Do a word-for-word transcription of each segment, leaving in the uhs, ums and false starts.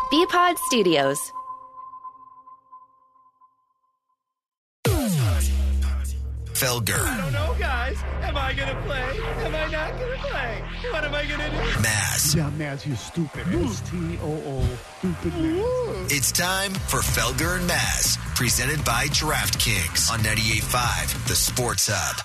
B-Pod Studios. Felger. I don't know, guys. Am I going to play? Am I not going to play? What am I going to do? Maz. Yeah, Maz, you stupid. S T O O. Stupid Maz. It's time for Felger and Maz, presented by DraftKings on ninety-eight point five, the Sports Hub.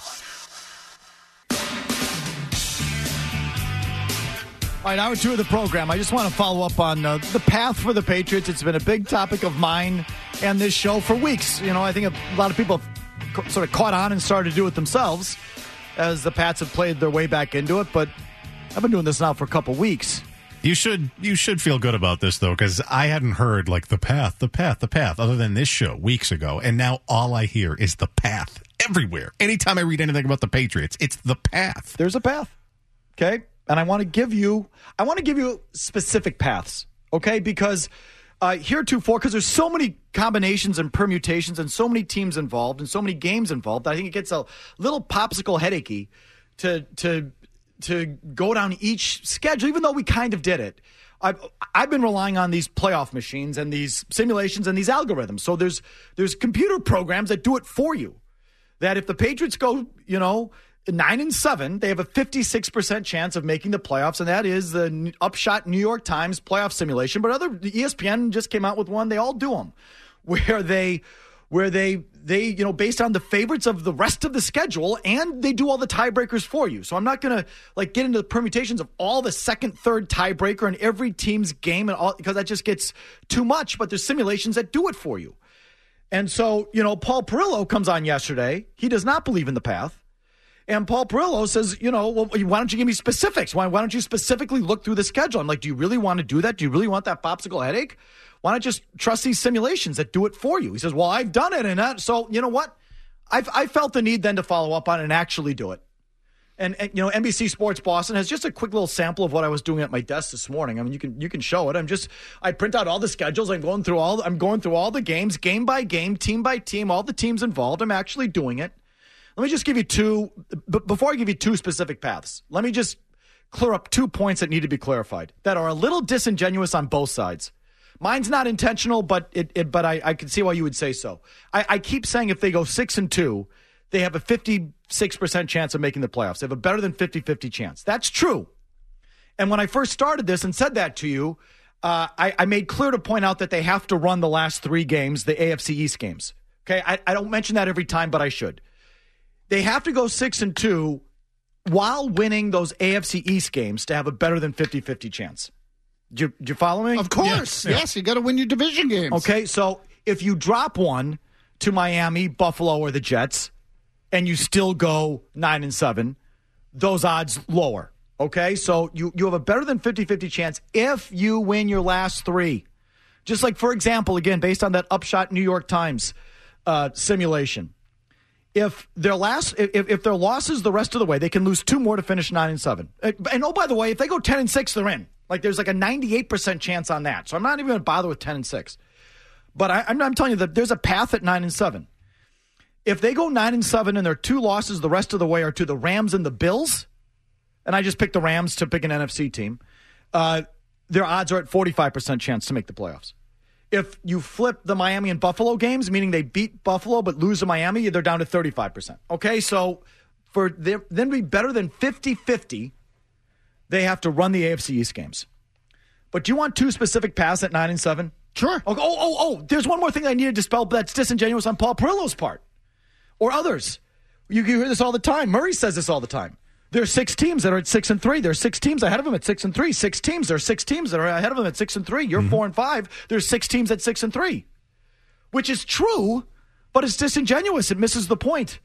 All right, hour two of the program. I just want to follow up on uh, the path for the Patriots. It's been a big topic of mine and this show for weeks. You know, I think a lot of people have c- sort of caught on and started to do it themselves as the Pats have played their way back into it. But I've been doing this now for a couple weeks. You should you should feel good about this, though, because I hadn't heard, like, the path, the path, the path, other than this show weeks ago. And now all I hear is the path everywhere. Anytime I read anything about the Patriots, it's the path. There's a path, okay? And I want to give you, I want to give you specific paths, okay? Because uh, heretofore, because there's so many combinations and permutations and so many teams involved and so many games involved, I think it gets a little popsicle headachy to to to go down each schedule, even though we kind of did it. I've I've been relying on these playoff machines and these simulations and these algorithms. So there's there's computer programs that do it for you. That if the Patriots go, you know, Nine and seven, they have a fifty-six percent chance of making the playoffs, and that is the upshot New York Times playoff simulation. But other E S P N just came out with one; they all do them, where they, where they, they, you know, based on the favorites of the rest of the schedule, and they do all the tiebreakers for you. So I'm not gonna like get into the permutations of all the second, third tiebreaker in every team's game, and all because that just gets too much. But there's simulations that do it for you, and so you know, Paul Perillo comes on yesterday. He does not believe in the path. And Paul Perillo says, you know, well, why don't you give me specifics? Why, why don't you specifically look through the schedule? I'm like, do you really want to do that? Do you really want that popsicle headache? Why not just trust these simulations that do it for you? He says, well, I've done it. And that, so, you know what? I've, I felt the need then to follow up on it and actually do it. And, and, you know, N B C Sports Boston has just a quick little sample of what I was doing at my desk this morning. I mean, you can you can show it. I'm just, I print out all the schedules. I'm going through all, I'm going through all the games, game by game, team by team, all the teams involved. I'm actually doing it. Let me just give you two, b- before I give you two specific paths, let me just clear up two points that need to be clarified that are a little disingenuous on both sides. Mine's not intentional, but it, it but I, I can see why you would say so. I, I keep saying if they go six and two, they have a fifty-six percent chance of making the playoffs. They have a better than fifty-fifty chance. That's true. And when I first started this and said that to you, uh, I, I made clear to point out that they have to run the last three games, the A F C East games. Okay, I, I don't mention that every time, but I should. They have to go six and two while winning those A F C East games to have a better than fifty-fifty chance. Do you, do you follow me? Of course. Yeah. Yes, you got to win your division games. Okay, so if you drop one to Miami, Buffalo, or the Jets, and you still go nine and seven, those odds lower. Okay, so you, you have a better than fifty-fifty chance if you win your last three. Just like, for example, again, based on that upshot New York Times uh, simulation. If their last, if, if their losses the rest of the way, they can lose two more to finish nine and seven. And oh, by the way, if they go ten and six, they're in. Like there's like a ninety-eight percent chance on that. So I'm not even going to bother with ten and six. But I, I'm, I'm telling you that there's a path at nine and seven. If they go nine and seven and their two losses the rest of the way are to the Rams and the Bills, and I just picked the Rams to pick an N F C team, uh, their odds are at forty-five percent chance to make the playoffs. If you flip the Miami and Buffalo games, meaning they beat Buffalo but lose to Miami, they're down to thirty-five percent. Okay, so for them to be better than fifty-fifty, they have to run the A F C East games. But do you want two specific paths at nine and seven? Sure. Oh, oh, oh, oh, there's one more thing I needed to spell that's disingenuous on Paul Perillo's part. Or others. You hear this all the time. Murray says this all the time. There's six teams that are at six and three. There's six teams ahead of them at six and three. Six teams. There's six teams that are ahead of them at six and three. You're mm-hmm. four and five. There's six teams at six and three, which is true, but it's disingenuous. It misses the point.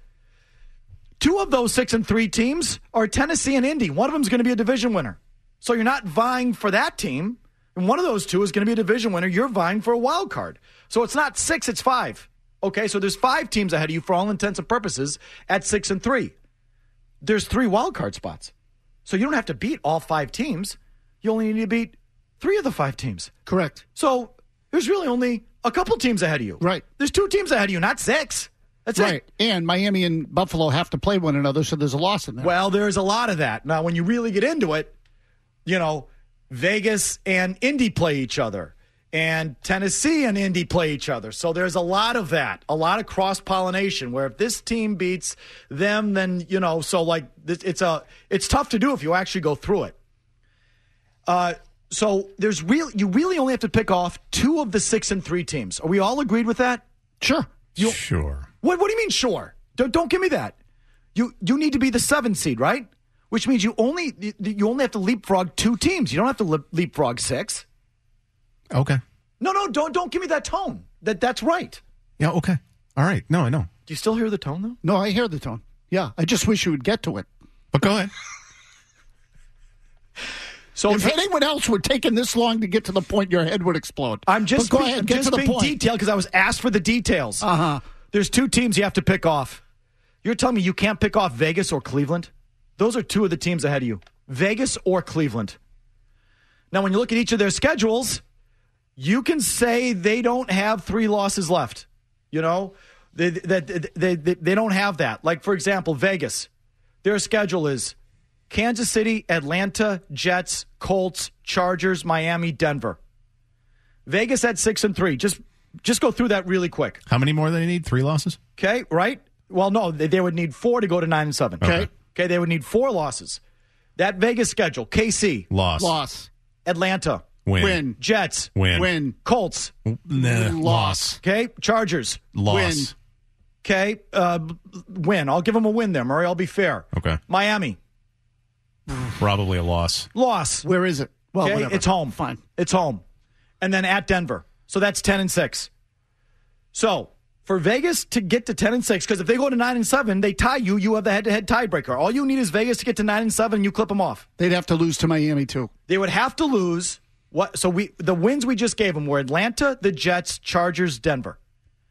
Two of those six and three teams are Tennessee and Indy. One of them is going to be a division winner, so you're not vying for that team. And one of those two is going to be a division winner. You're vying for a wild card. So it's not six, it's five. Okay, so there's five teams ahead of you for all intents and purposes at six and three. There's three wild card spots. So you don't have to beat all five teams. You only need to beat three of the five teams. Correct. So there's really only a couple teams ahead of you. Right. There's two teams ahead of you, not six. That's right. it. And Miami and Buffalo have to play one another, so there's a loss in there. Well, there's a lot of that. Now, when you really get into it, you know, Vegas and Indy play each other. and Tennessee and Indy play each other. So there's a lot of that, a lot of cross-pollination where if this team beats them, then, you know, so like it's a it's tough to do if you actually go through it. Uh, so there's real you really only have to pick off two of the six and three teams. Are we all agreed with that? Sure. You, sure. What What do you mean sure? Don't don't give me that. You you need to be the seventh seed, right? Which means you only you only have to leapfrog two teams. You don't have to le- leapfrog six. Okay. No, no, don't don't give me that tone. That that's right. Yeah. Okay. All right. No, I know. Do you still hear the tone though? No, I hear the tone. Yeah, I just wish you would get to it. But go ahead. So if anyone else were taking this long to get to the point, your head would explode. I'm just but go be, ahead, I'm get just to the being point. detailed because I was asked for the details. Uh huh. There's two teams you have to pick off. You're telling me you can't pick off Vegas or Cleveland? Those are two of the teams ahead of you. Vegas or Cleveland. Now, when you look at each of their schedules, you can say they don't have three losses left. You know, they, they, they, they, they don't have that. Like, for example, Vegas, their schedule is Kansas City, Atlanta, Jets, Colts, Chargers, Miami, Denver. Vegas at six and three. Just just go through that really quick. How many more do they need? Three losses? Okay, right? Well, no, they, they would need four to go to nine and seven. Okay. Okay, they would need four losses. That Vegas schedule: K C, Loss. Loss. Atlanta, Win. Win. Jets, Win. Win. Colts, Nah. Loss. okay, Chargers, Loss. Win. okay, uh, win. I'll give them a win there, Murray. I'll be fair. Okay. Miami, Probably a loss. loss. Where is it? Well, Okay, whatever. it's home. Fine. It's home. And then at Denver. So that's ten and six. So for Vegas to get to ten and six, because if they go to nine and seven, they tie you. You have the head-to-head tiebreaker. All you need is Vegas to get to nine and seven, and you clip them off. They'd have to lose to Miami too. They would have to lose. What? So we the wins we just gave them were Atlanta, the Jets, Chargers, Denver.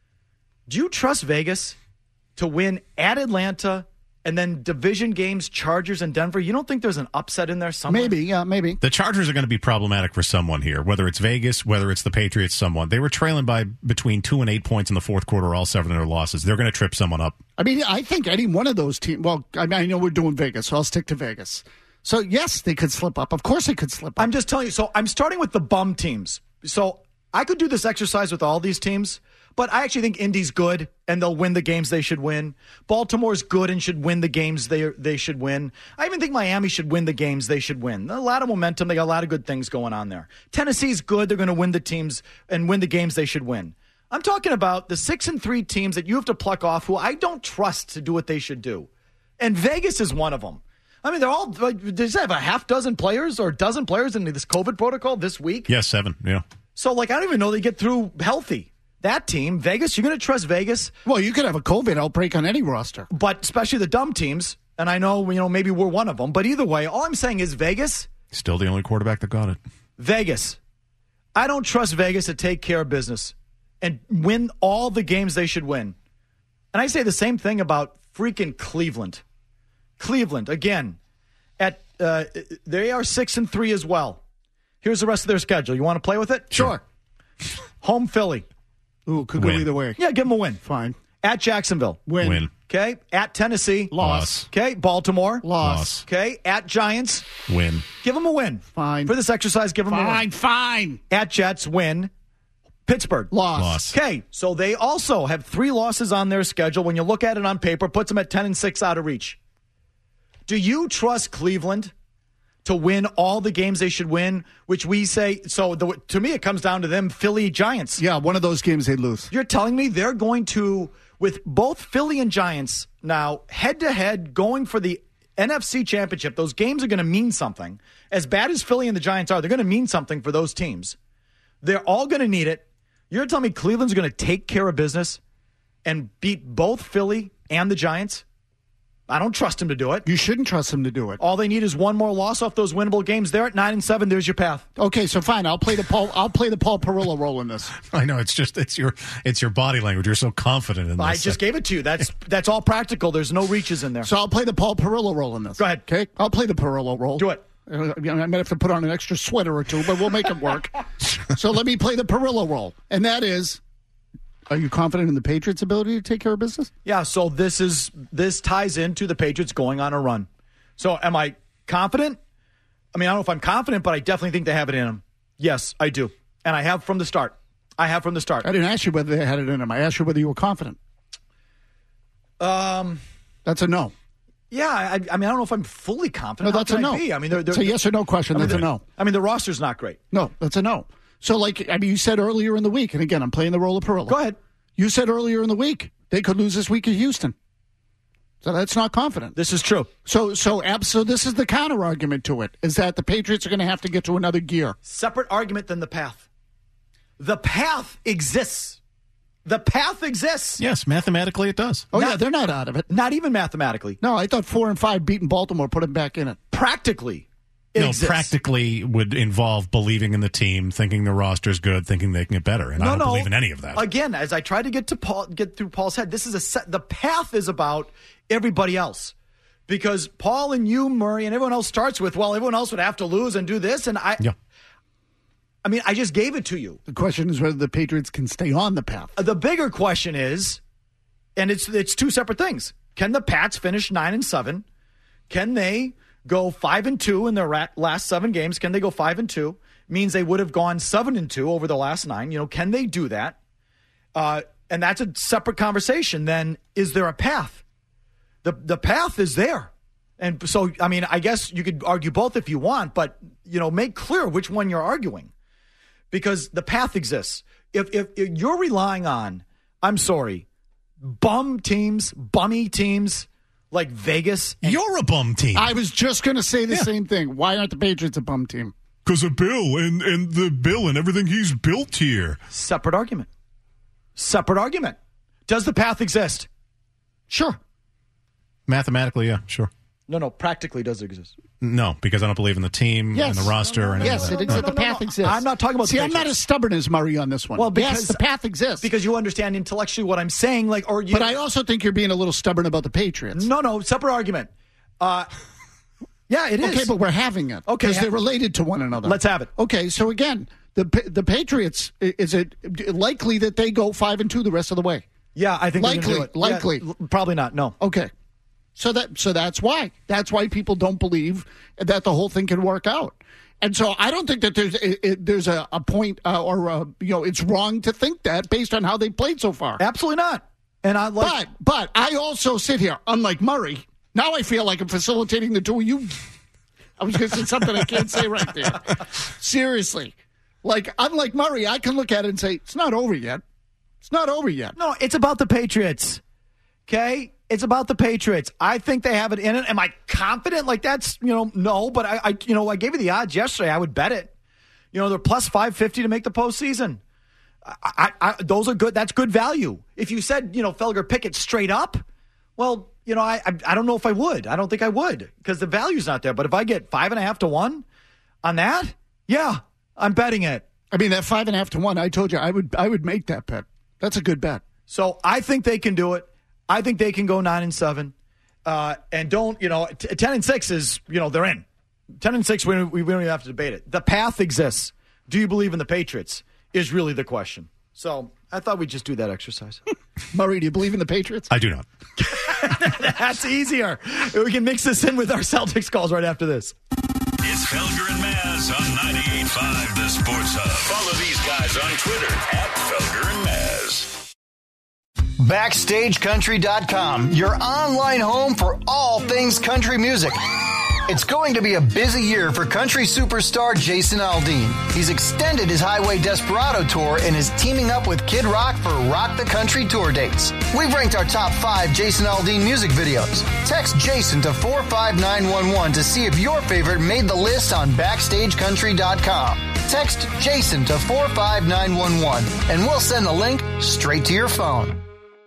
Do you trust Vegas to win at Atlanta and then division games, Chargers and Denver? You don't think there's an upset in there somewhere? Maybe, yeah, maybe. The Chargers are going to be problematic for someone here, whether it's Vegas, whether it's the Patriots, someone. They were trailing by between two and eight points in the fourth quarter, all seven of their losses. They're going to trip someone up. I mean, I think any one of those teams. Well, I mean, I know we're doing Vegas, so I'll stick to Vegas. So yes, they could slip up. Of course, they could slip up. I'm just telling you. So I'm starting with the bum teams. So I could do this exercise with all these teams, but I actually think Indy's good and they'll win the games they should win. Baltimore's good and should win the games they they should win. I even think Miami should win the games they should win. A lot of momentum. They got a lot of good things going on there. Tennessee's good. They're going to win the teams and win the games they should win. I'm talking about the six and three teams that you have to pluck off who I don't trust to do what they should do. And Vegas is one of them. I mean, they're all, like, does they have a half dozen players or a dozen players in this COVID protocol this week? Yes, seven. Yeah. So, like, I don't even know they get through healthy. That team, Vegas, you're going to trust Vegas, well, you could have a COVID outbreak on any roster. but especially the dumb teams. And I know, you know, maybe we're one of them. But either way, all I'm saying is Vegas, Still the only quarterback that got it. Vegas. I don't trust Vegas to take care of business and win all the games they should win. And I say the same thing about freaking Cleveland. Cleveland, again, at uh, they are six and three as well. Here's the rest of their schedule. You want to play with it? Sure. Home Philly. Ooh, could Win. go either way. Yeah, give them a win. Fine. At Jacksonville. Win. Win. Okay. At Tennessee. Loss. Okay. Baltimore. Loss. Okay. At Giants. Win. Give them a win. Fine. For this exercise, give them a Fine, win. fine. At Jets, win. Pittsburgh. Loss. Loss. Okay. So they also have three losses on their schedule. When you look at it on paper, puts them at ten and six out of reach. Do you trust Cleveland to win all the games they should win, which we say, so the, to me it comes down to them, Philly Giants. Yeah, one of those games they lose. You're telling me they're going to, with both Philly and Giants now head-to-head going for the N F C Championship, those games are going to mean something. As bad as Philly and the Giants are, they're going to mean something for those teams. They're all going to need it. You're telling me Cleveland's going to take care of business and beat both Philly and the Giants? I don't trust him to do it. You shouldn't trust them to do it. All they need is one more loss off those winnable games. They're at nine and seven. There's your path. Okay, so fine. I'll play the Paul. I'll play the Paul Perillo role in this. I know it's just it's your it's your body language. You're so confident in this. I just gave it to you. That's that's all practical. There's no reaches in there. So I'll play the Paul Perillo role in this. Go ahead. Okay, I'll play the Perillo role. Do it. Uh, I might have to put on an extra sweater or two, but we'll make it work. So let me play the Perillo role, and that is: are you confident in the Patriots' ability to take care of business? Yeah, so this is this ties into the Patriots going on a run. So am I confident? I mean, I don't know if I'm confident, but I definitely think they have it in them. Yes, I do. And I have from the start. I have from the start. I didn't ask you whether they had it in them. I asked you whether you were confident. Um, That's a no. Yeah, I, I mean, I don't know if I'm fully confident. No, that's How a can no. I be? I mean, they're, they're, it's a yes or no question. I mean, That's a no. I mean, the roster's not great. No, that's a no. So, like, I mean, you said earlier in the week, and again, I'm playing the role of Perillo. Go ahead. You said earlier in the week they could lose this week at Houston. So that's not confident. This is true. So, so, so this is the counter argument to it, is that the Patriots are going to have to get to another gear. Separate argument than the path. The path exists. The path exists. Yes, mathematically it does. Oh, Not- yeah, they're not out of it. Not even mathematically. No, I thought four and five beating Baltimore put them back in it. Practically. It No, exists. practically would involve believing in the team, thinking the roster's good, thinking they can get better, and No, I don't no. believe in any of that. Again, as I try to get to Paul, get through Paul's head, this is a set, the path is about everybody else, because Paul and you, Murray, and everyone else starts with, well, everyone else would have to lose and do this, and I, Yeah. I mean, I just gave it to you. The question is whether the Patriots can stay on the path. The bigger question is, and it's it's two separate things. Can the Pats finish nine and seven? Can they go five and two in their rat, last seven games? Can they go five and two? Means they would have gone seven and two over the last nine. You know, can they do that? Uh, and that's a separate conversation. Then, is there a path? The the path is there, and so I mean, I guess you could argue both if you want, but you know, make clear which one you're arguing, because the path exists. If if, if you're relying on, I'm sorry, bum teams, bummy teams like Vegas. and- You're a bum team. I was just going to say the Yeah. same thing. Why aren't the Patriots a bum team? Because of Bill and, and the Bill and everything he's built here. Separate argument. Separate argument. Does the path exist? Sure. Mathematically, yeah, sure. No, no. Practically, does it exist? No, because I don't believe in the team Yes. and the roster. and Yes, it everything. exists. no, The no, path no. exists. I'm not talking about the See, I'm not Patriots. as stubborn as Murray on this one. Well, yes, because- the path exists. Because you understand intellectually what I'm saying, like, or you. but I also think you're being a little stubborn about the Patriots. no, no. Separate argument. Uh, yeah, it is. Okay, but we're having it. Okay, Because ha- they're related to one another. Let's have it. Okay, so again, the Pa- the Patriots, i- is it likely that they go five and two the rest of the way? Yeah, I think they're gonna Likely, do it. likely. Yeah, l- probably not. No. Okay. So that so that's why. That's why people don't believe that the whole thing can work out. And so I don't think that there's it, it, there's a, a point uh, or a, you know it's wrong to think that based on how they played so far. Absolutely not. And I like. But but I also sit here, unlike Murray. Now I feel like I'm facilitating the two of you. I was going to say something I can't say right there. Seriously, like unlike Murray, I can look at it and say it's not over yet. It's not over yet. No, it's about the Patriots. Okay? It's about the Patriots. I think they have it in it. Am I confident? Like that's, you know, no, but I, I you know, I gave you the odds yesterday. I would bet it. You know, they're plus five fifty to make the postseason. I, I, I, those are good. That's good value. If you said, you know, Felger pick it straight up, well, you know, I, I, I don't know if I would. I don't think I would because the value's not there. But if I get five and a half to one on that, yeah, I'm betting it. I mean that five and a half to one. I told you I would I would make that bet. That's a good bet. So I think they can do it. I think they can go nine and seven, uh, and don't you know t- ten and six is you know they're in. Ten and six we, we don't even have to debate it. The path exists. Do you believe in the Patriots? Is really the question. So I thought we'd just do that exercise. Murray, do you believe in the Patriots? I do not. That's easier. We can mix this in with our Celtics calls right after this. It's Felger and Maz on ninety-eight point five The Sports Hub. Follow these guys on Twitter at Felger and Maz. Backstage Country dot com, your online home for all things country music. It's going to be a busy year for country superstar Jason Aldean. He's extended his Highway Desperado tour and is teaming up with Kid Rock for Rock the Country tour dates. We've ranked our top five Jason Aldean music videos. Text Jason to four five nine one one to see if your favorite made the list on Backstage Country dot com. Text Jason to four five nine one one and we'll send the link straight to your phone.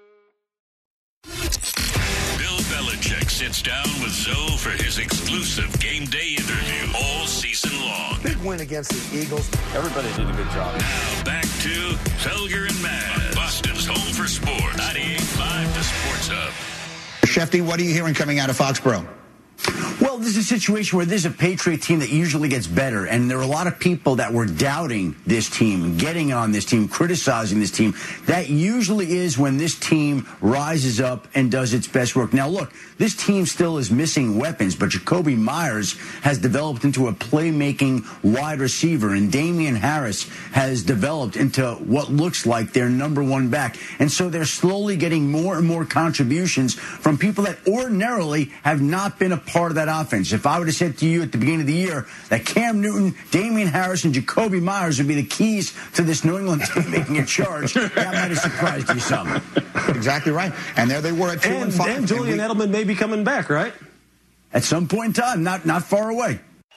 Bill Belichick sits down with Zoe for his exclusive game day interview all season long. Big win against the Eagles. Everybody did a good job. Now back to Felger and Maz, Boston's home for sports. ninety-eight point five The Sports Hub. Shefty, what are you hearing coming out of Foxborough? Well, this is a situation where there's a Patriot team that usually gets better, and there are a lot of people that were doubting this team, getting on this team, criticizing this team. That usually is when this team rises up and does its best work. Now, look, this team still is missing weapons, but Jacoby Myers has developed into a playmaking wide receiver, and Damian Harris has developed into what looks like their number one back. And so they're slowly getting more and more contributions from people that ordinarily have not been a part of that offense. If I would have said to you at the beginning of the year that Cam Newton, Damian Harris, and Jacoby Myers would be the keys to this New England team making a charge, that might have surprised you some. Exactly right. And there they were at two and, and five. And Julian and we, Edelman may be coming back, right? At some point in time, not not far away.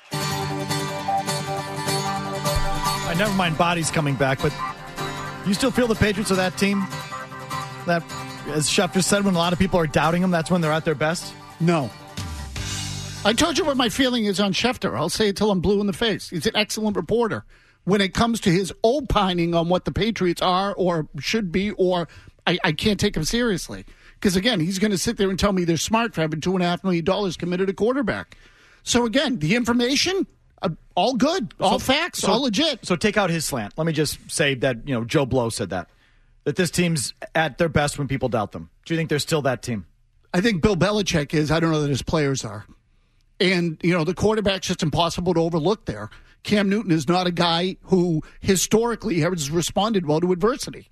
I never mind bodies coming back, but you still feel the Patriots are that team? That, as Schefter said, when a lot of people are doubting them, that's when they're at their best? No. I told you what my feeling is on Schefter. I'll say it till I'm blue in the face. He's an excellent reporter. When it comes to his opining on what the Patriots are or should be, or I, I can't take him seriously. Because, again, he's going to sit there and tell me they're smart for having two point five million dollars committed to quarterback. So, again, the information, uh, all good, all so, facts, so, all legit. So take out his slant. Let me just say that, you know, Joe Blow said that, that this team's at their best when people doubt them. Do you think they're still that team? I think Bill Belichick is. I don't know that his players are. And, you know, the quarterback's just impossible to overlook there. Cam Newton is not a guy who historically has responded well to adversity.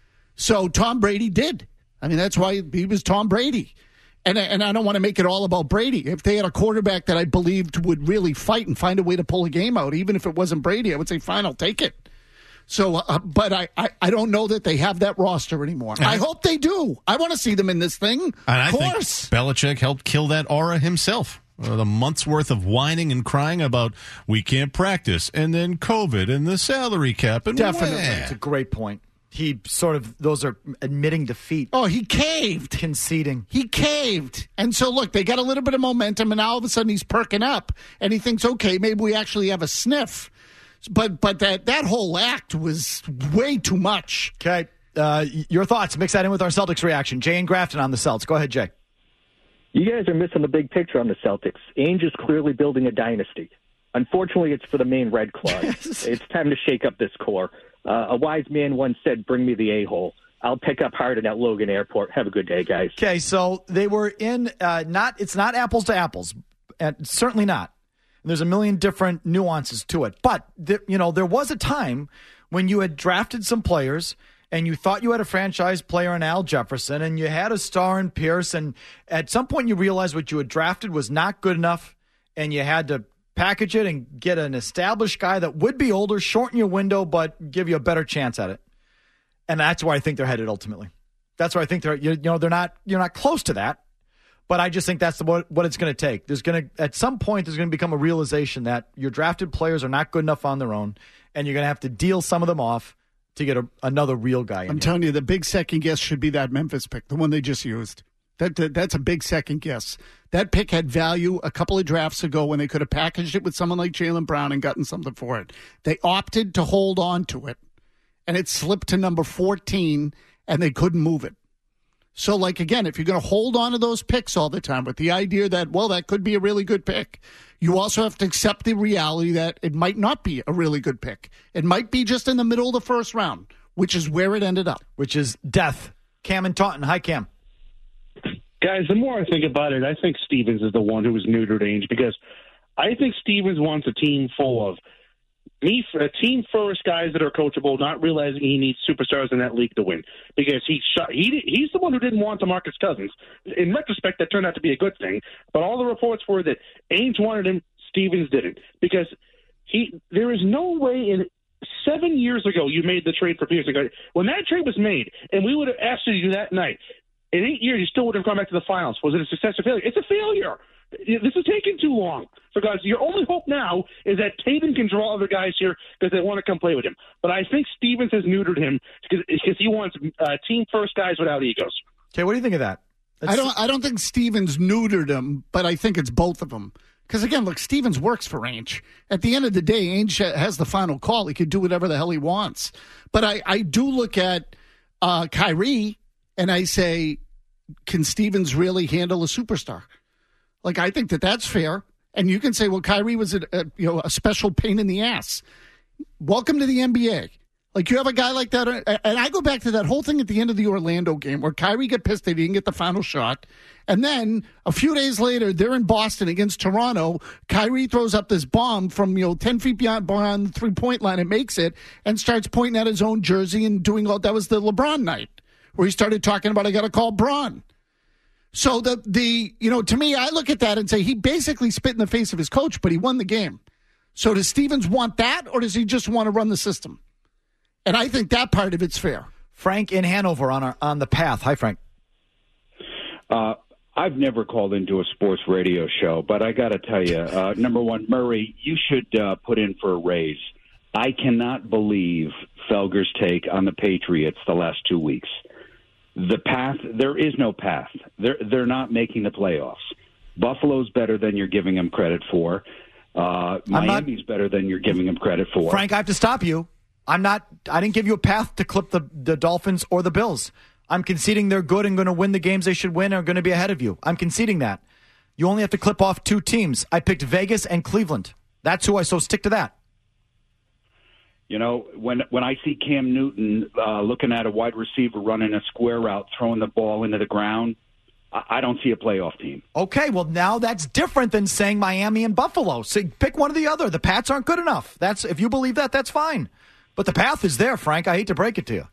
So Tom Brady did. I mean, that's why he was Tom Brady. And, and I don't want to make it all about Brady. If they had a quarterback that I believed would really fight and find a way to pull a game out, even if it wasn't Brady, I would say, fine, I'll take it. So, uh, but I, I, I don't know that they have that roster anymore. I, I hope they do. I want to see them in this thing. And I of course. think Belichick helped kill that aura himself. Uh, the month's worth of whining and crying about we can't practice, and then COVID and the salary cap. And definitely, wah. It's a great point. He sort of, those are admitting defeat. Oh, he caved. Conceding. He caved. And so, look, they got a little bit of momentum, and now all of a sudden he's perking up, and he thinks, okay, maybe we actually have a sniff. But but that, that whole act was way too much. Okay. Uh, your thoughts. Mix that in with our Celtics reaction. Jay and Grafton on the Celtics. Go ahead, Jay. You guys are missing the big picture on the Celtics. Ainge is clearly building a dynasty. Unfortunately, it's for the main Red Claws. It's time to shake up this core. Uh, a wise man once said, bring me the a-hole. I'll pick up Harden at Logan Airport. Have a good day, guys. Okay, so they were in, uh, not. it's not apples to apples. And certainly not. And there's a million different nuances to it. But, th- you know, there was a time when you had drafted some players and you thought you had a franchise player in Al Jefferson and you had a star in Pierce. And at some point you realized what you had drafted was not good enough and you had to package it and get an established guy that would be older, shorten your window, but give you a better chance at it. And that's where I think they're headed ultimately. That's where I think they're, you know, they're not, you're not close to that, but I just think that's the, what, what it's going to take. There's going to, at some point, there's going to become a realization that your drafted players are not good enough on their own, and you're going to have to deal some of them off to get a, another real guy in I'm here. telling you, the big second guess should be that Memphis pick, the one they just used. That, that That's a big second guess. That pick had value a couple of drafts ago when they could have packaged it with someone like Jaylen Brown and gotten something for it. They opted to hold on to it, and it slipped to number fourteen, and they couldn't move it. So, like, again, if you're going to hold on to those picks all the time with the idea that, well, that could be a really good pick, you also have to accept the reality that it might not be a really good pick. It might be just in the middle of the first round, which is where it ended up. Which is death. Cam and Taunton. Hi, Cam. Guys, the more I think about it, I think Stevens is the one who was neutered Ainge because I think Stevens wants a team full of me, a team first guys that are coachable, not realizing he needs superstars in that league to win because he shot, he he's the one who didn't want DeMarcus Cousins. In retrospect, that turned out to be a good thing, but all the reports were that Ainge wanted him, Stevens didn't because he there is no way in seven years ago you made the trade for Pearson. When that trade was made, and we would have asked you to do that night. In eight years, you still would have gone back to the finals. Was it a success or failure? It's a failure. This is taking too long. So, guys, your only hope now is that Tatum can draw other guys here because they want to come play with him. But I think Stevens has neutered him because he wants uh, team-first guys without egos. Okay, what do you think of that? That's... I don't I don't think Stevens neutered him, but I think it's both of them. Because, again, look, Stevens works for Ainge. At the end of the day, Ainge has the final call. He can do whatever the hell he wants. But I, I do look at uh, Kyrie, and I say, can Stevens really handle a superstar? Like, I think that that's fair. And you can say, well, Kyrie was a, a you know a special pain in the ass. Welcome to the N B A. Like, you have a guy like that. And I go back to that whole thing at the end of the Orlando game where Kyrie got pissed that he didn't get the final shot. And then a few days later, they're in Boston against Toronto. Kyrie throws up this bomb from, you know, ten feet beyond, beyond the three-point line and makes it and starts pointing at his own jersey and doing all that. Was the LeBron night where he started talking about, I got to call Bron. So, the, the you know, to me, I look at that and say he basically spit in the face of his coach, but he won the game. So does Stevens want that, or does he just want to run the system? And I think that part of it's fair. Frank in Hanover on our, on the path. Hi, Frank. Uh, I've never called into a sports radio show, but I got to tell you, uh, number one, Murray, you should uh, put in for a raise. I cannot believe Felger's take on the Patriots the last two weeks. The path, there is no path. They're, they're not making the playoffs. Buffalo's better than you're giving them credit for. Uh, Miami's not, better than you're giving them credit for. Frank, I have to stop you. I'm not, I didn't give you a path to clip the, the Dolphins or the Bills. I'm conceding they're good and going to win the games they should win and are going to be ahead of you. I'm conceding that. You only have to clip off two teams. I picked Vegas and Cleveland. That's who I, so stick to that. You know, when when I see Cam Newton uh, looking at a wide receiver running a square route, throwing the ball into the ground, I, I don't see a playoff team. Okay, well, now that's different than saying Miami and Buffalo. So pick one or the other. The Pats aren't good enough. That's if you believe that, that's fine. But the path is there, Frank. I hate to break it to you.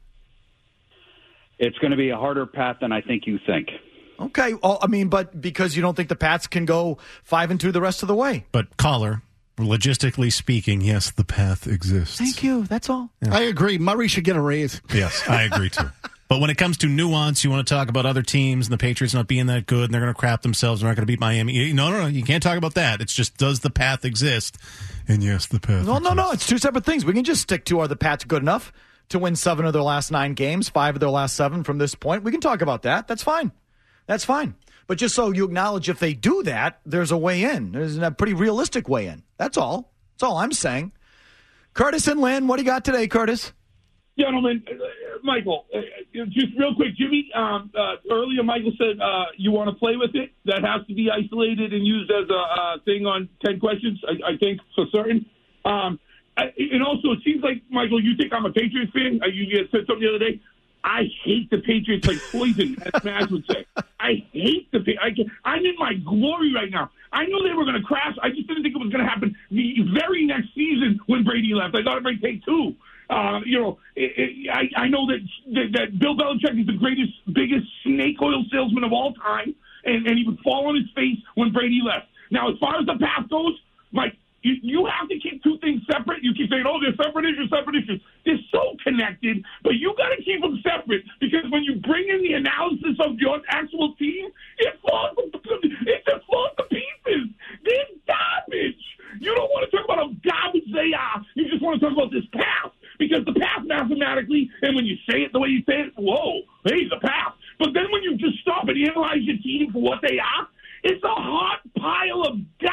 It's going to be a harder path than I think you think. Okay. Well, I mean, but because you don't think the Pats can go five and two the rest of the way. But, caller, logistically speaking, yes, the path exists. Thank you. That's all. Yeah. I agree. Murray should get a raise. Yes, I agree, too. But when it comes to nuance, you want to talk about other teams and the Patriots not being that good and they're going to crap themselves and they're not going to beat Miami. No, no, no. You can't talk about that. It's just, does the path exist? And yes, the path No, exists. no, no. It's two separate things. We can just stick to, are the Pats good enough to win seven of their last nine games, five of their last seven from this point? We can talk about that. That's fine. That's fine. But just so you acknowledge if they do that, there's a way in. There's a pretty realistic way in. That's all. That's all I'm saying. Curtis and Lynn, what do you got today, Curtis? Gentlemen, uh, Michael, uh, just real quick, Jimmy, um, uh, earlier Michael said uh, you want to play with it. That has to be isolated and used as a uh, thing on ten questions, I, I think, for certain. Um, I, and also, it seems like, Michael, you think I'm a Patriots fan. Uh, you just said something the other day. I hate the Patriots like poison, as Maz would say. I hate the Patriots. I'm in my glory right now. I knew they were going to crash. I just didn't think it was going to happen the very next season when Brady left. I thought it might take two. Uh, you know, it, it, I, I know that, that that Bill Belichick is the greatest, biggest snake oil salesman of all time, and, and he would fall on his face when Brady left. Now, as far as the path goes, Mike, you, you have to keep two things separate. You keep saying, oh, they're separate issues, separate issues. They're so connected, but you got to keep them separate because when you bring in the analysis of your actual team, it falls, it just falls to pieces. They're garbage. You don't want to talk about how garbage they are. You just want to talk about this path. Because the path mathematically, and when you say it the way you say it, whoa, hey, the path. But then when you just stop and analyze your team for what they are, it's a hot pile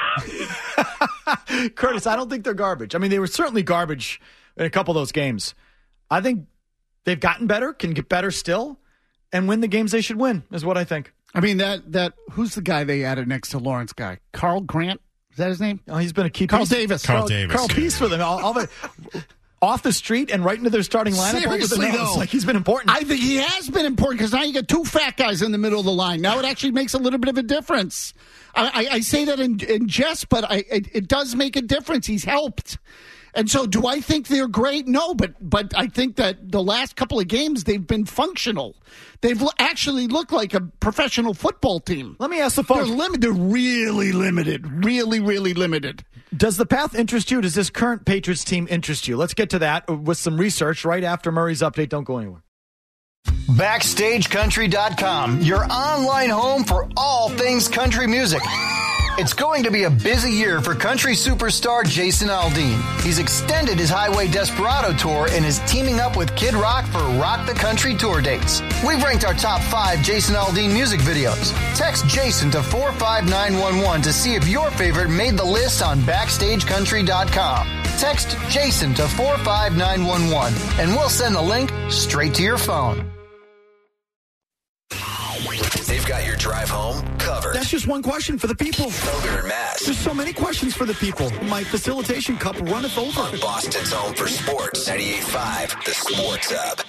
of garbage. Curtis, I don't think they're garbage. I mean, they were certainly garbage in a couple of those games. I think they've gotten better, can get better still, and win the games they should win, is what I think. I mean, that, that who's the guy they added next to Lawrence guy? Carl Grant? Is that his name? Oh, he's been a key Carl piece. Davis. Carl, Carl Davis. Carl Peace for them. All, all the, off the street and right into their starting lineup. Seriously, though. Like he's been important. I think he has been important because now you got two fat guys in the middle of the line. Now it actually makes a little bit of a difference. I, I, I say that in, in jest, but I, it, it does make a difference. He's helped. And so do I think they're great? No, but but I think that the last couple of games, they've been functional. They've actually looked like a professional football team. Let me ask the folks. They're limited. They're really limited. Really, really limited. Does the path interest you? Does this current Patriots team interest you? Let's get to that with some research right after Murray's update. Don't go anywhere. Backstage Country dot com, your online home for all things country music. It's going to be a busy year for country superstar Jason Aldean. He's extended his Highway Desperado tour and is teaming up with Kid Rock for Rock the Country tour dates. We've ranked our top five Jason Aldean music videos. Text Jason to four five nine one one to see if your favorite made the list on Backstage Country dot com. Text Jason to four five nine one one and we'll send the link straight to your phone. They've got your your drive home covered. That's just one question for the people. Felger and Mass. There's so many questions for the people. My facilitation cup runneth over. On Boston's home for sports, ninety-eight point five, The Sports Hub.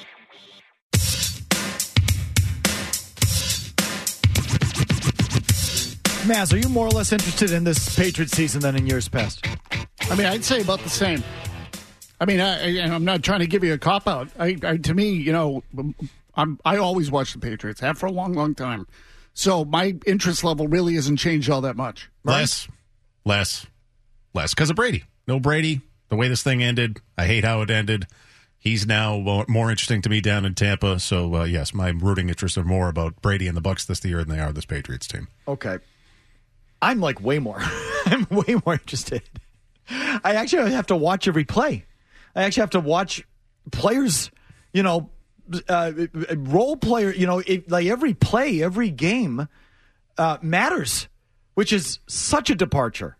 Maz, are you more or less interested in this Patriots season than in years past? I mean, I'd say about the same. I mean, I, and I'm not trying to give you a cop-out. I, I, to me, you know, I'm, I always watch the Patriots, have for a long, long time. So my interest level really hasn't changed all that much. Right? Less, less, less. Because of Brady. No Brady. The way this thing ended, I hate how it ended. He's now more interesting to me down in Tampa. So, uh, yes, my rooting interests are more about Brady and the Bucs this year than they are this Patriots team. Okay. I'm like way more. I'm way more interested. I actually have to watch every play. I actually have to watch players, you know, uh, role player, you know, it, like every play, every game uh, matters, which is such a departure.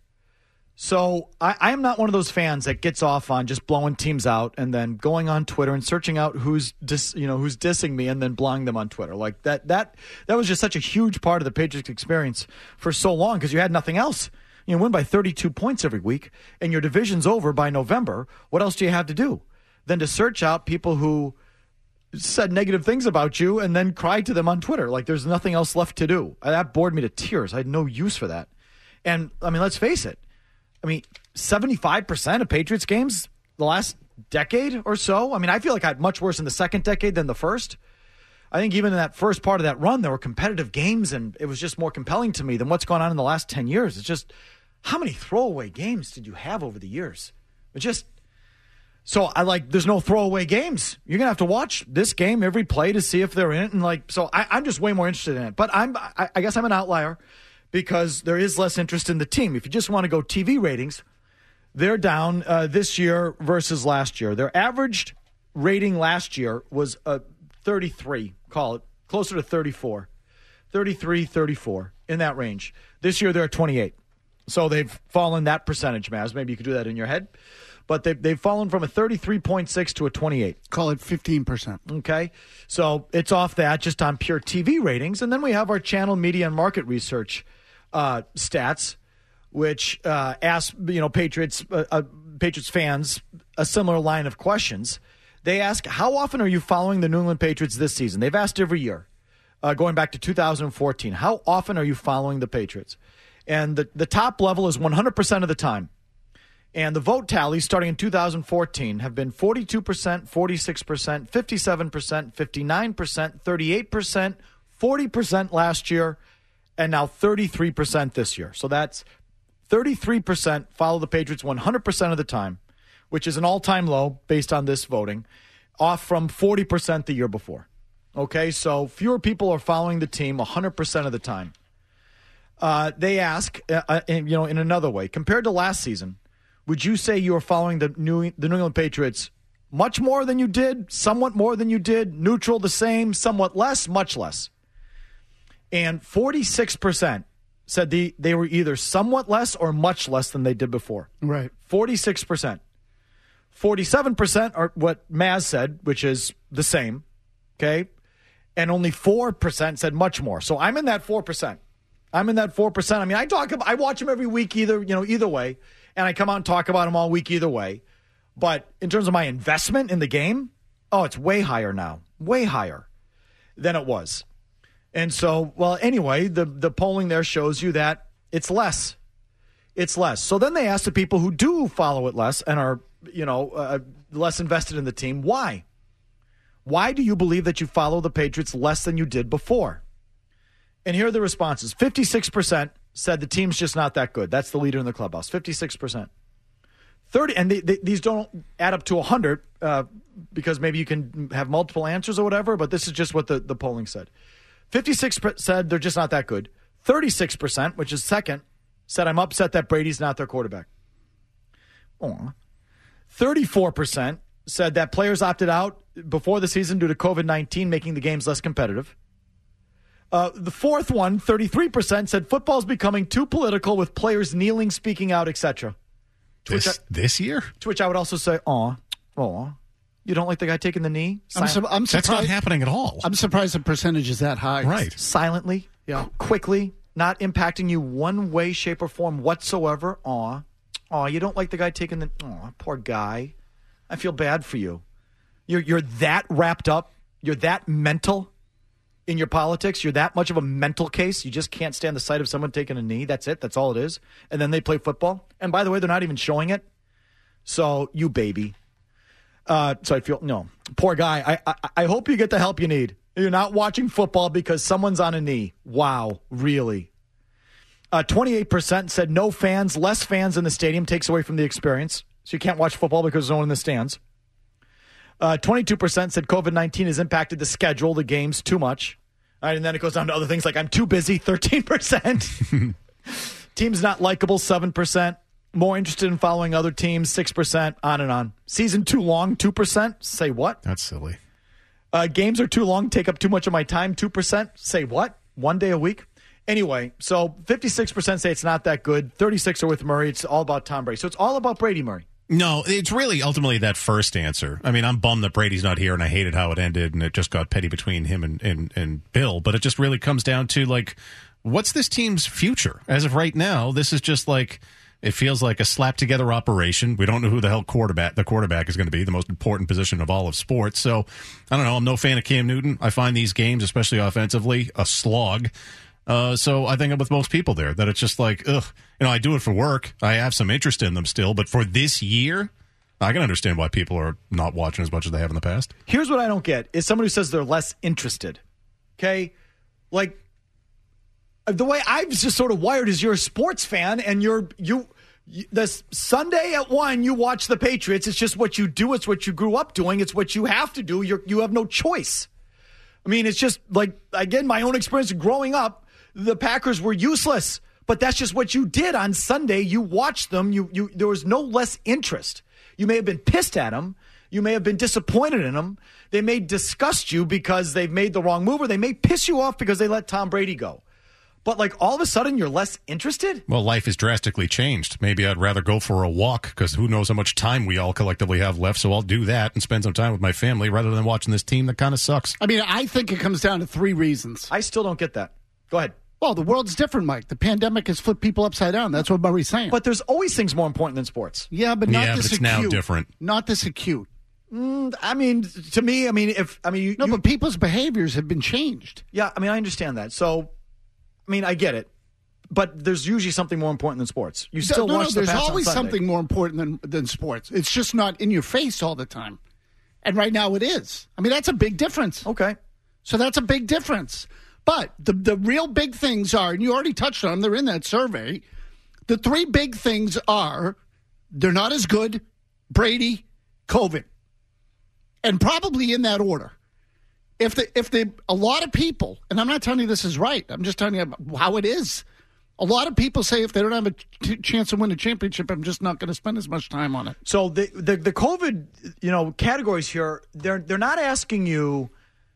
So I, I am not one of those fans that gets off on just blowing teams out and then going on Twitter and searching out who's dis, you know, who's dissing me and then blowing them on Twitter. Like that that that was just such a huge part of the Patriots experience for so long because you had nothing else. You win by thirty-two points every week, and your division's over by November. What else do you have to do than to search out people who said negative things about you and then cry to them on Twitter? Like there's nothing else left to do. That bored me to tears. I had no use for that. And, I mean, let's face it. I mean, seventy-five percent of Patriots games the last decade or so. I mean, I feel like I had much worse in the second decade than the first. I think even in that first part of that run, there were competitive games, and it was just more compelling to me than what's gone on in the last ten years. It's just, how many throwaway games did you have over the years? It just, so I like, there's no throwaway games. You're going to have to watch this game, every play to see if they're in it. And like, so I, I'm just way more interested in it. But I'm, I, I guess I'm an outlier because there is less interest in the team. If you just want to go T V ratings, they're down uh, this year versus last year. Their averaged rating last year was a thirty-three, call it, closer to thirty-four. thirty-three, thirty-four, in that range. This year they're at twenty-eight. So they've fallen that percentage, Maz. Maybe you could do that in your head. But they've, they've fallen from a thirty-three point six to a twenty-eight. Call it fifteen percent. Okay. So it's off that just on pure T V ratings. And then we have our channel media and market research uh, stats, which uh, ask, you know, Patriots, uh, uh, Patriots fans a similar line of questions. They ask, how often are you following the New England Patriots this season? They've asked every year, uh, going back to two thousand fourteen. How often are you following the Patriots? And the, the top level is one hundred percent of the time. And the vote tallies starting in two thousand fourteen have been forty-two percent, forty-six percent, fifty-seven percent, fifty-nine percent, thirty-eight percent, forty percent last year, and now thirty-three percent this year. So that's thirty-three percent follow the Patriots one hundred percent of the time, which is an all-time low based on this voting, off from forty percent the year before. Okay, so fewer people are following the team one hundred percent of the time. Uh, they ask, uh, you know, in another way, compared to last season, would you say you are following the New the New England Patriots much more than you did, somewhat more than you did, neutral, the same, somewhat less, much less? And forty-six percent said the, they were either somewhat less or much less than they did before. Right. forty-six percent. forty-seven percent are what Maz said, which is the same, okay? And only four percent said much more. So I'm in that four percent. I'm in that four percent. I mean, I talk about, I watch them every week either, you know, either way, and I come out and talk about them all week either way. But in terms of my investment in the game, oh, it's way higher now, way higher than it was. And so, well, anyway, the, the polling there shows you that it's less. It's less. So then they ask the people who do follow it less and are, you know, uh, less invested in the team, why? Why do you believe that you follow the Patriots less than you did before? And here are the responses. fifty-six percent said the team's just not that good. That's the leader in the clubhouse, fifty-six percent. thirty, and they, they, these don't add up to one hundred uh, because maybe you can have multiple answers or whatever, but this is just what the, the polling said. fifty-six percent said they're just not that good. thirty-six percent, which is second, said I'm upset that Brady's not their quarterback. Aww. thirty-four percent said that players opted out before the season due to covid nineteen, making the games less competitive. Uh, the fourth one, thirty-three percent, said football's becoming too political with players kneeling, speaking out, et cetera. This, I, this year? To which I would also say, aw, aw. You don't like the guy taking the knee? I'm, su- I'm surprised. That's not happening at all. I'm surprised the percentage is that high. Right. Silently Yeah. quickly, not impacting you one way, shape, or form whatsoever. Aw. Aw, you don't like the guy taking the... Aw, poor guy. I feel bad for you. You're, you're that wrapped up. You're that mental in your politics. You're that much of a mental case. You just can't stand the sight of someone taking a knee. That's it. That's all it is. And then they play football. And by the way, they're not even showing it. So, you baby. Uh, so I feel... No. Poor guy. I, I I hope you get the help you need. You're not watching football because someone's on a knee. Wow, really? Uh, twenty-eight percent said no fans, less fans in the stadium takes away from the experience. So you can't watch football because there's no one in the stands. Uh, twenty-two percent said covid nineteen has impacted the schedule, the games, too much. All right, and then it goes down to other things like I'm too busy, thirteen percent. Teams not likable, seven percent. More interested in following other teams, six percent, on and on. Season too long, two percent. Say what? That's silly. Uh, games are too long, take up too much of my time, two percent. Say what? One day a week? Anyway, so fifty-six percent say it's not that good. thirty-six are with Murray. It's all about Tom Brady. So it's all about Brady, Murray. No, it's really ultimately that first answer. I mean, I'm bummed that Brady's not here, and I hated how it ended, and it just got petty between him and, and, and Bill. But it just really comes down to, like, what's this team's future? As of right now, this is just like... It feels like a slap-together operation. We don't know who the hell quarterback the quarterback is going to be, the most important position of all of sports. So, I don't know. I'm no fan of Cam Newton. I find these games, especially offensively, a slog. Uh, so I think I'm with most people there, that it's just like, ugh. You know, I do it for work. I have some interest in them still. But for this year, I can understand why people are not watching as much as they have in the past. Here's what I don't get, is someone who says they're less interested. Okay? Like... The way I've just sort of wired is you're a sports fan, and you're you, you this Sunday at one you watch the Patriots. It's just what you do. It's what you grew up doing. It's what you have to do. You you have no choice. I mean, it's just like, again, my own experience growing up. The Packers were useless, but that's just what you did on Sunday. You watched them. You you there was no less interest. You may have been pissed at them. You may have been disappointed in them. They may disgust you because they've made the wrong move, or they may piss you off because they let Tom Brady go. But, like, all of a sudden, you're less interested? Well, life has drastically changed. Maybe I'd rather go for a walk, because who knows how much time we all collectively have left, so I'll do that and spend some time with my family rather than watching this team that kind of sucks. I mean, I think it comes down to three reasons. I still don't get that. Go ahead. Well, the world's different, Mike. The pandemic has flipped people upside down. That's what Murray's saying. But there's always things more important than sports. Yeah, but not yeah, this but it's acute. now different. Not this acute. Mm, I mean, to me, I mean, if I mean, you, no, you, but people's behaviors have been changed. Yeah, I mean, I understand that. So, I mean, I get it. But there's usually something more important than sports. You still no, watch no, the there's Pats always on Sunday. something more important than than sports. It's just not in your face all the time. And right now it is. I mean, that's a big difference. Okay. So that's a big difference. But the the real big things are, and you already touched on them, they're in that survey. The three big things are they're not as good, Brady, COVID. And probably in that order. If the if the a lot of people, and I'm not telling you this is right, I'm just telling you how it is. A lot of people say if they don't have a t- chance to win a championship, I'm just not going to spend as much time on it. So the, the the COVID, you know, categories here, they're they're not asking you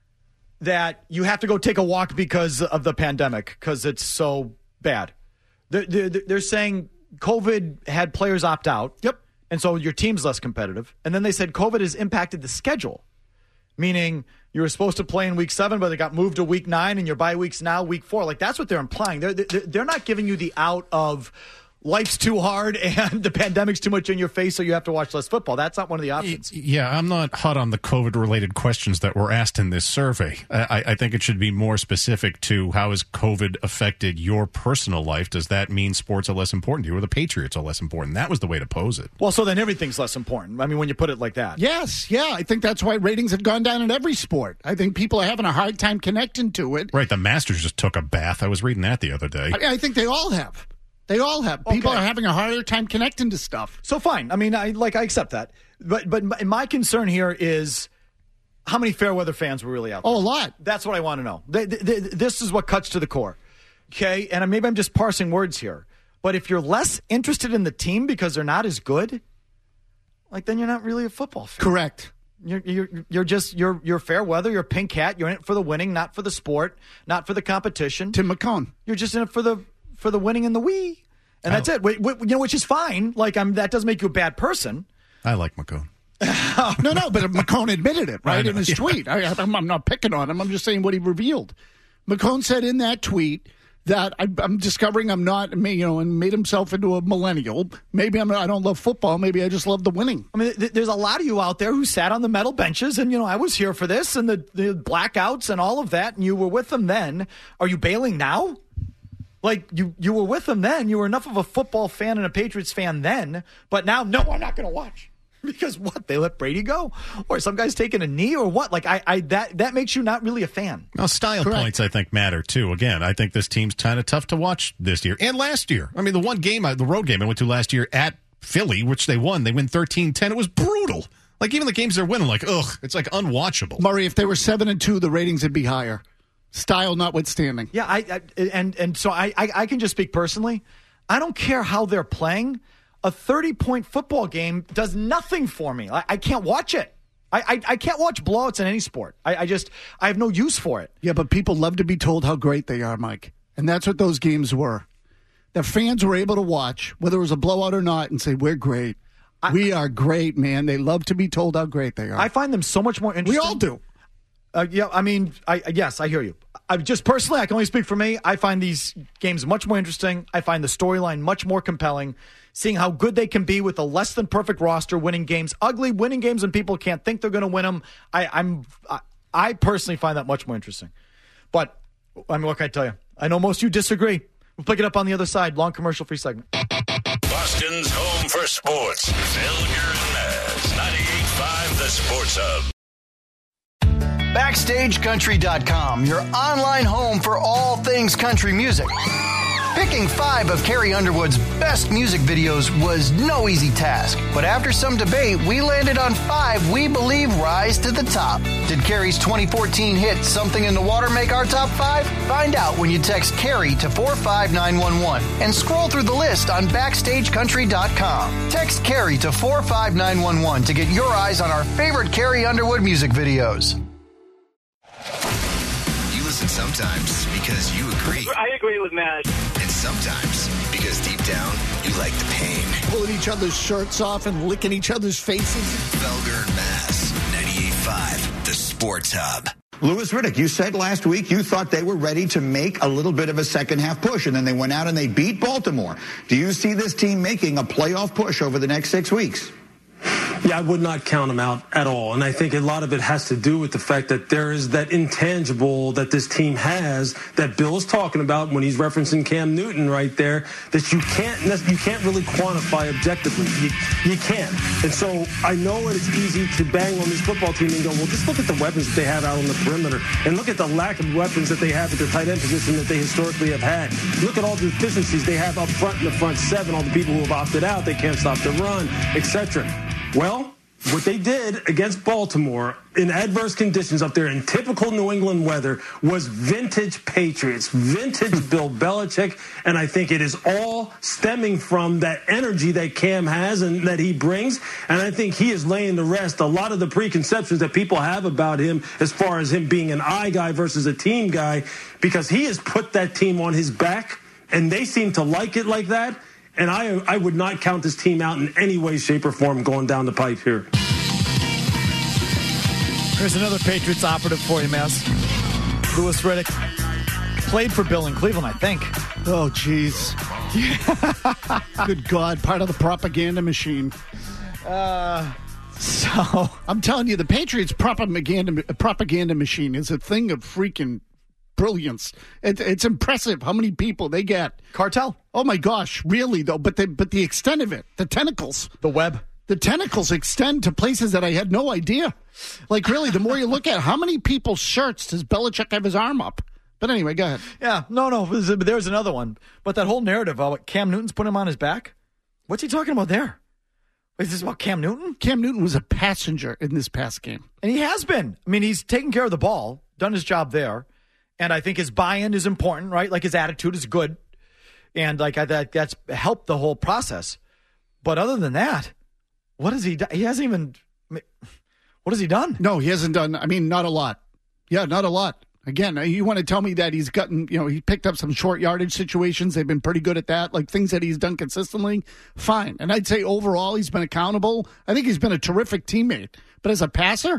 that you have to go take a walk because of the pandemic, because it's so bad. They're, they're, they're saying COVID had players opt out. Yep. And so your team's less competitive. And then they said COVID has impacted the schedule, meaning you were supposed to play in week seven, but it got moved to week nine, and your bye week's now week four. Like, that's what they're implying. They're, they're, they're not giving you the out of life's too hard and the pandemic's too much in your face, so you have to watch less football. That's not one of the options. Yeah, I'm not hot on the COVID-related questions that were asked in this survey. I, I think it should be more specific to how has COVID affected your personal life. Does that mean sports are less important to you, or the Patriots are less important? That was the way to pose it. Well, so then everything's less important. I mean, when you put it like that. Yes, yeah. I think that's why ratings have gone down in every sport. I think people are having a hard time connecting to it. Right, the Masters just took a bath. I was reading that the other day. I, I think they all have. They all have. People okay. are having a harder time connecting to stuff. So fine. I mean, I like I accept that. But but my concern here is how many fair weather fans were really out there. Oh, a lot. That's what I want to know. They, they, they, this is what cuts to the core. Okay? And maybe I'm just parsing words here. But if you're less interested in the team because they're not as good, like then you're not really a football fan. Correct. You're you're you're just you're you're fair weather. You're a pink hat. You're in it for the winning, not for the sport, not for the competition. Tim McCone. You're just in it for the for the winning and the we, and that's it. We, we, you know, which is fine. Like, I'm that doesn't make you a bad person. I like McCone. no, no, but McCone admitted it right in his yeah. tweet. I, I'm, I'm not picking on him. I'm just saying what he revealed. McCone said in that tweet that I, I'm discovering I'm not, you know, and made himself into a millennial. Maybe I'm, I don't love football. Maybe I just love the winning. I mean, th- there's a lot of you out there who sat on the metal benches, and, you know, I was here for this, and the, the blackouts and all of that, and you were with them then. Are you bailing now? Like, you, you were with them then. You were enough of a football fan and a Patriots fan then, but now, no, I'm not going to watch. Because what? They let Brady go? Or some guy's taking a knee or what? Like, I, I that that makes you not really a fan. Well, style Correct. points, I think, matter, too. Again, I think this team's kind of tough to watch this year. And last year. I mean, the one game, the road game I went to last year at Philly, which they won, they win thirteen ten. It was brutal. Like, even the games they're winning, like, ugh, it's like unwatchable. Murray, if they were seven and two, the ratings would be higher. Style notwithstanding. Yeah, I, I and and so I, I I can just speak personally. I don't care how they're playing. A thirty-point football game does nothing for me. I, I can't watch it. I, I I can't watch blowouts in any sport. I, I just I have no use for it. Yeah, but people love to be told how great they are, Mike. And that's what those games were. The fans were able to watch, whether it was a blowout or not, and say, we're great. I, we are great, man. They love to be told how great they are. I find them so much more interesting. We all do. Uh, yeah, I mean, I yes, I hear you. I just personally, I can only speak for me. I find these games much more interesting. I find the storyline much more compelling. Seeing how good they can be with a less than perfect roster, winning games, ugly, winning games when people can't think they're going to win them. I, I'm, I, I personally find that much more interesting. But I mean, what can I tell you? I know most of you disagree. We'll pick it up on the other side. Long commercial-free segment. Boston's home for sports. Felger and Maz, ninety-eight point five The Sports Hub. Backstage Country dot com, your online home for all things country music. Picking five of Carrie Underwood's best music videos was no easy task, but after some debate, we landed on five we believe rise to the top. Did Carrie's twenty fourteen hit Something in the Water make our top five? Find out when you text Carrie to four five nine one one and scroll through the list on Backstage Country dot com. Text Carrie to four five nine one one to get your eyes on our favorite Carrie Underwood music videos. You listen sometimes because you agree. I agree with Matt. And sometimes because deep down, you like the pain. Pulling each other's shirts off and licking each other's faces. Felger and Maz, ninety-eight point five The Sports Hub. Louis Riddick, you said last week you thought they were ready to make a little bit of a second half push, and then they went out and they beat Baltimore. Do you see this team making a playoff push over the next six weeks? Yeah, I would not count them out at all. And I think a lot of it has to do with the fact that there is that intangible that this team has that Bill is talking about when he's referencing Cam Newton right there, that you can't you can't really quantify objectively. You, you can't. And so I know it's easy to bang on this football team and go, well, just look at the weapons that they have out on the perimeter and look at the lack of weapons that they have at the tight end position that they historically have had. Look at all the deficiencies they have up front in the front seven, all the people who have opted out, they can't stop the run, et cetera. Well, what they did against Baltimore in adverse conditions up there in typical New England weather was vintage Patriots, vintage Bill Belichick, and I think it is all stemming from that energy that Cam has and that he brings, and I think he is laying to rest a lot of the preconceptions that people have about him as far as him being an I guy versus a team guy, because he has put that team on his back, and they seem to like it like that. And I I would not count this team out in any way, shape, or form going down the pipe here. Here's another Patriots operative for you, Mass. Louis Riddick played for Bill in Cleveland, I think. Oh, jeez. Good God, part of the propaganda machine. Uh, so I'm telling you, the Patriots propaganda propaganda machine is a thing of freaking brilliance. It, it's impressive how many people they get. Cartel. Oh my gosh, really though? But the but the extent of it, the tentacles, the web, the tentacles extend to places that I had no idea. Like really, the more you look at it, how many people's shirts does Belichick have his arm up? But anyway, go ahead. Yeah, no, no, there's another one. But that whole narrative about Cam Newton's putting him on his back. What's he talking about there? Is this about Cam Newton? Cam Newton was a passenger in this past game, and he has been. I mean, he's taken care of the ball, done his job there. And I think his buy-in is important, right? Like his attitude is good. And like I, that, that's helped the whole process. But other than that, what has he done? He hasn't even, what has he done? No, he hasn't done, I mean, not a lot. Yeah, not a lot. Again, you want to tell me that he's gotten, you know, he picked up some short yardage situations. They've been pretty good at that. Like things that he's done consistently, fine. And I'd say overall he's been accountable. I think he's been a terrific teammate. But as a passer,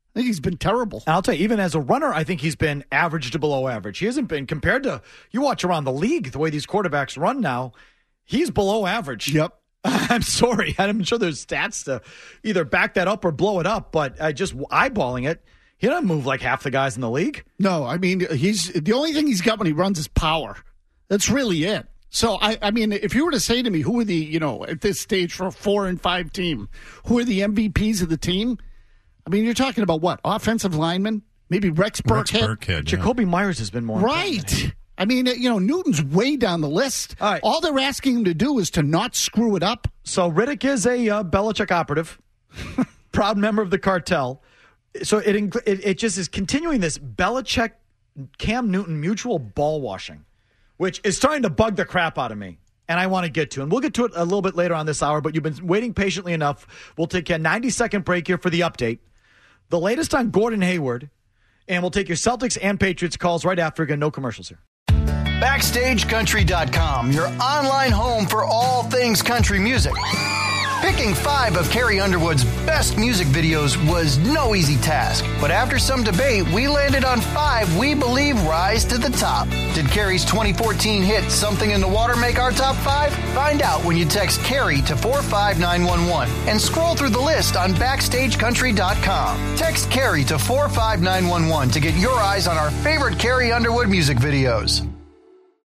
I think he's been terrible. And I'll tell you, even as a runner, I think he's been average to below average. He hasn't been, compared to, you watch around the league, the way these quarterbacks run now, he's below average. Yep. I'm sorry. I'm sure there's stats to either back that up or blow it up, but uh, just eyeballing it, he doesn't move like half the guys in the league. No, I mean, he's the only thing he's got when he runs is power. That's really it. So, I, I mean, if you were to say to me, who are the, you know, at this stage for a four and five team, who are the M V Ps of the team? I mean, you're talking about what? Offensive linemen? Maybe Rex Burkhead? Rex Burkhead, yeah. Jacoby Myers has been more right. I mean, you know, Newton's way down the list. All, right. All they're asking him to do is to not screw it up. So Riddick is a uh, Belichick operative, proud member of the cartel. So it, it it just is continuing this Belichick Cam Newton mutual ball washing, which is starting to bug the crap out of me. And I want to get to, and we'll get to it a little bit later on this hour, but you've been waiting patiently enough. We'll take a ninety-second break here for the update. The latest on Gordon Hayward, and we'll take your Celtics and Patriots calls right after. Again, no commercials here. Backstage Country dot com, your online home for all things country music. Picking five of Carrie Underwood's best music videos was no easy task, but after some debate, we landed on five we believe rise to the top. Did Carrie's twenty fourteen hit Something in the Water make our top five? Find out when you text Carrie to four five nine one one and scroll through the list on Backstage Country dot com. Text Carrie to four five nine one one to get your eyes on our favorite Carrie Underwood music videos.